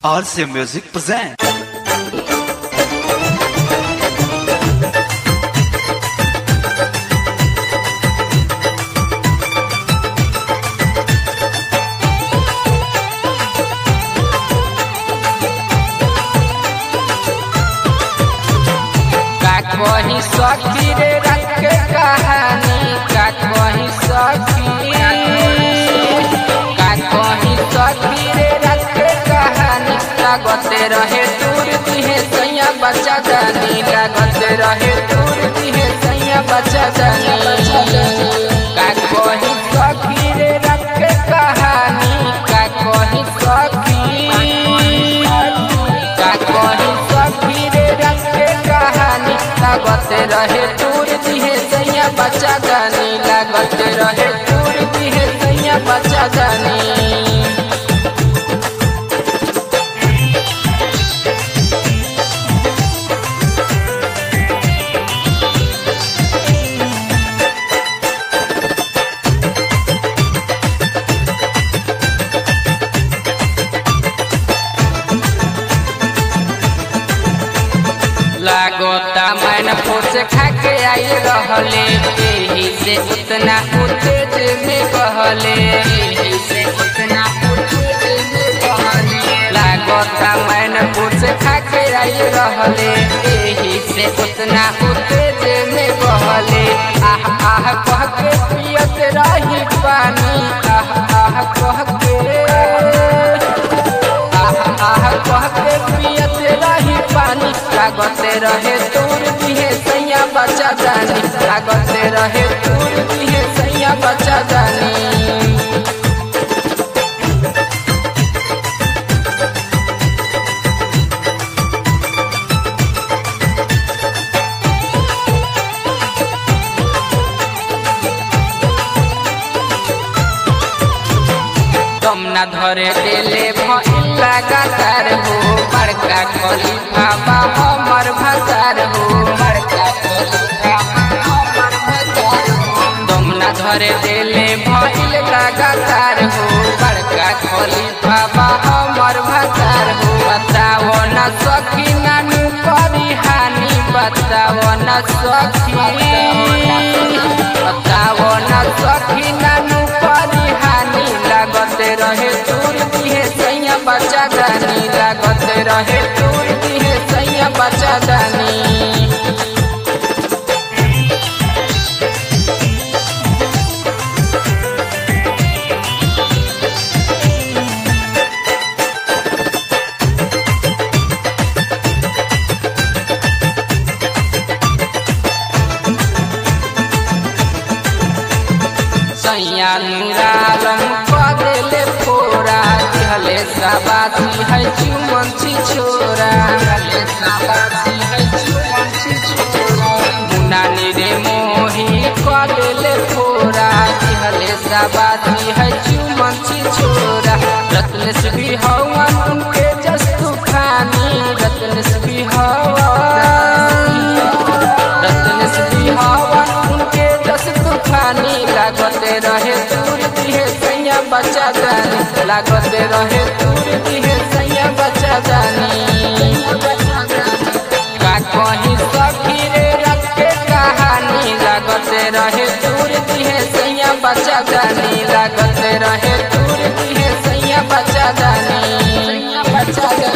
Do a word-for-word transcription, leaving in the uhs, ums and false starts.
R C M Music present. कहीं सखी रे रख के कहानी का कहीं सखी का कहीं सखी रे रख के कहानी लागते रहे दूर दिहे सैया बच्चा जानी लागते रहे दूर दिहे सैया बच्चा जानी का कहीं सखी रे रख के कहानी का कहीं सखी का कहीं सखी रे रख के कहानी लागते रहे दूर दिहे सैया बच्चा जानी लागते रहे दूर दिहे सैया बच्चा जानी लागोता मैंने फोस खा के आई रहले यही से उतना उतेज में बहले यही से उतना उतेज में बहले लागोता मैंने फोस खा के आई रहले यही से उतना उतेज में बहले आह आह कह के पियत रही पानी आह आह कह के आह आह कह के पियत रही पानी लागते रहे दूर दिहे सैया बच्चा जानी लागते रहे दूर दिहे सैया बच्चा जानी दम न धरे देले भइल लगातार हो बड़का खलीफा बा हमर भतार हो बड़का खलीफा हमर भतार हो दम न धरे देले भइल लगातार हो बड़का खलीफा बा हमर भतार हो बताओ न सखी नानू करी हानि बताओ न सखी बताओ न सखी नानू करी हानि लागते रहे दूर दिहे सैया बच्चा जानी लागते रहे दूर दिहे सैया बच्चा जानी सैया नूरालम कदेले फोरा दिहले साबाती है चुमन छी छोरा दिहले साबाती है चुमन छी छोरा मुनानी रे मोही कदेले फोरा दिहले साबाती है चुमन छी छोरा रत्नेश भी हवन उनके जस तूफानी रत्नेश भी हवन रत्नेश भी हवन उनके जस तूफानी लागते रहे दूर दिहे सैया बच्चा जानी लागते रहे दूर दिहे सैया बच्चा जानी का कहीं सखी रे रख के कहानी लागते रहे दूर दिहे सैया बच्चा जानी लागते रहे दूर दिहे सैया बच्चा जानी बच्चा जानी।